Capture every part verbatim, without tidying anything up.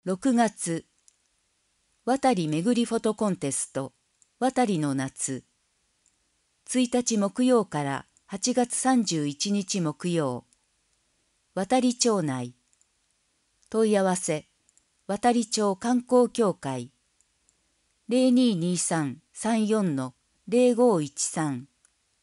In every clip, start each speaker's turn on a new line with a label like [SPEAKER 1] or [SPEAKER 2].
[SPEAKER 1] ろくがつ、渡りめぐりフォトコンテスト、渡りの夏。ついたち木曜からはちがつさんじゅういちにち木曜。渡り町内。問い合わせ、渡り町観光協会。ゼロにーにーさん さんよん ゼロごいちさん。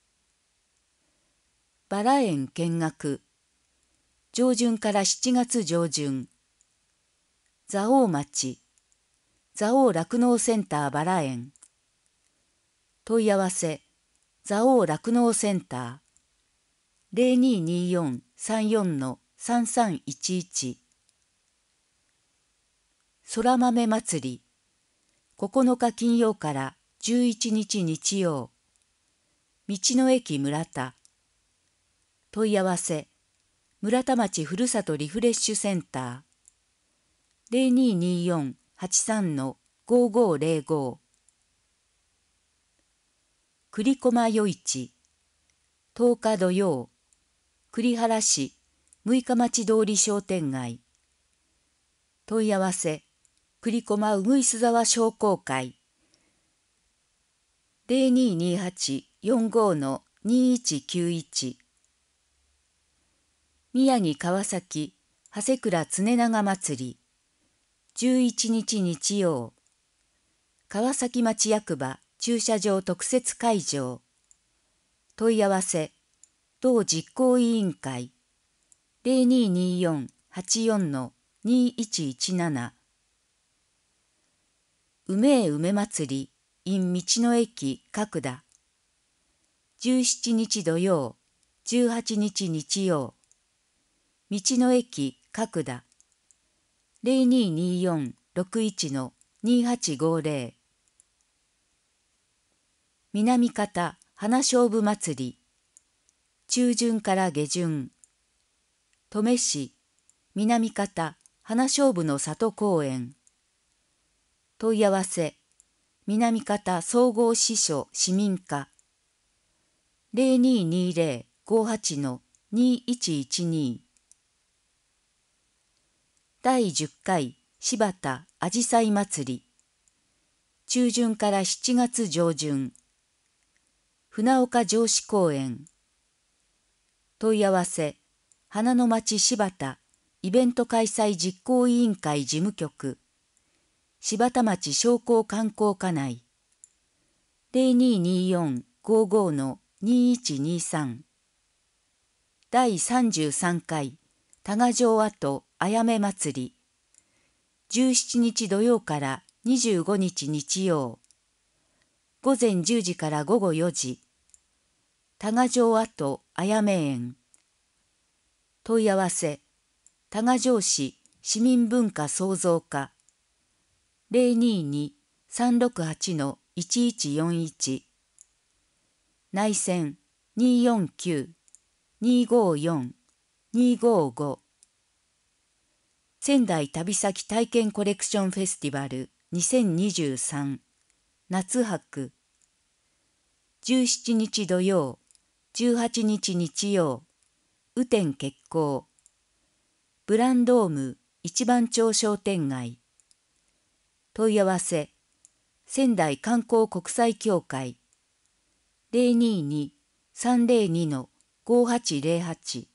[SPEAKER 1] バラ園見学。上旬からしちがつ上旬。蔵王町。蔵王酪農センターバラ園。問い合わせ、蔵王酪農センター。ゼロにーにーよん さんよん さんさんいちいち。空豆祭り。ここのか金曜からじゅういちにち日曜。道の駅村田。問い合わせ、村田町ふるさとリフレッシュセンター。ゼロにーにーよん はちさん ごごゼロご。栗駒夜市。とおか土曜。栗原市六日町通り商店街。問い合わせ、栗駒うぐいす沢商工会。ゼロにーにーはち よんご にーいちきゅういち。宮城川崎長谷倉常長祭り。じゅういちにち日曜。川崎町役場駐車場特設会場。問い合わせ、同実行委員会。ゼロにーにーよん はちよん にーいちいちなな。梅え梅祭り in 道の駅角田。じゅうしちにち土曜、じゅうはちにち日曜。道の駅角田。ゼロにーにーよん ろくいち にーはちごゼロ。南方花菖蒲祭り。中旬から下旬。登米市南方花菖蒲の里公園。問い合わせ、南方総合支所市民課。ゼロにーにーゼロ ごはち にーいちいちに。だいじゅっかい柴田あじさい祭り。中旬からしちがつ上旬。船岡城址公園。問い合わせ、花の町柴田イベント開催実行委員会事務局。柴田町商工観光課内。ゼロにーにーよん ごご にーいちにさん。だいさんじゅうさんかい多賀城跡あやめ祭り。じゅうしちにち土曜からにじゅうごにち日曜。午前じゅうじから午後よじ。多賀城跡あやめ園。問い合わせ、多賀城市市民文化創造課。ゼロにーにー さんろくはち いちいちよんいち。内線にーよんきゅう にーごよん にーごご。仙台旅先体験コレクションフェスティバルにせんにじゅうさん夏泊。じゅうしちにち土曜、じゅうはちにち日曜。雨天決行。ブランドーム一番町商店街。問い合わせ、仙台観光国際協会。ゼロにーにー さんゼロに ごはちゼロはち。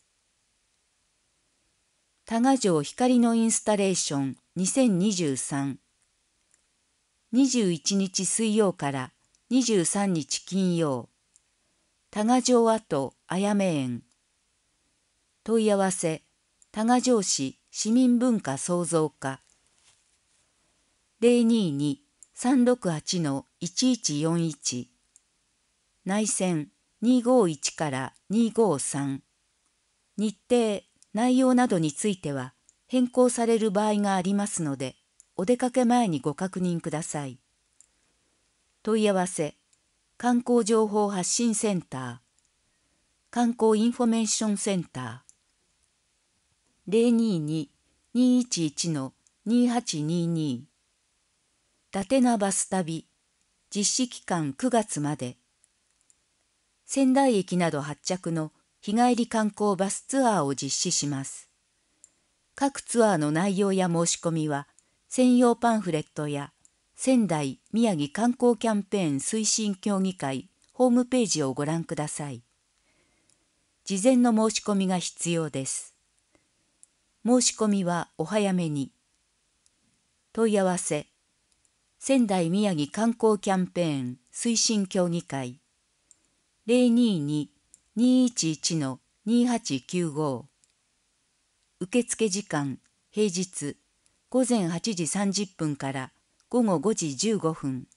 [SPEAKER 1] 多賀城光のインスタレーションにせんにじゅうさん。にじゅういちにち水曜からにじゅうさんにち金曜。多賀城跡あやめ園。問い合わせ、多賀城市市民文化創造課。ゼロにーにー さんろくはち いちいちよんいち。内線にーごいちからにーごさん。日程、内容などについては変更される場合がありますので、お出かけ前にご確認ください。問い合わせ、観光情報発信センター。観光インフォメーションセンター。ゼロにーにー にーいちいち にーはちにーに。伊達なバス旅。実施期間くがつまで。仙台駅など発着の日帰り観光バスツアーを実施します。 各ツアーの内容や申し込みは、専用パンフレットや仙台宮城観光キャンペーン推進協議会ホームページをご覧ください。事前の申し込みが必要です。申し込みはお早めに。問い合わせ、仙台宮城観光キャンペーン推進協議会 ゼロにーにーにーいちいち にーはちきゅうご。受付時間、平日、午前はちじさんじゅっぷんから午後ごじじゅうごふん。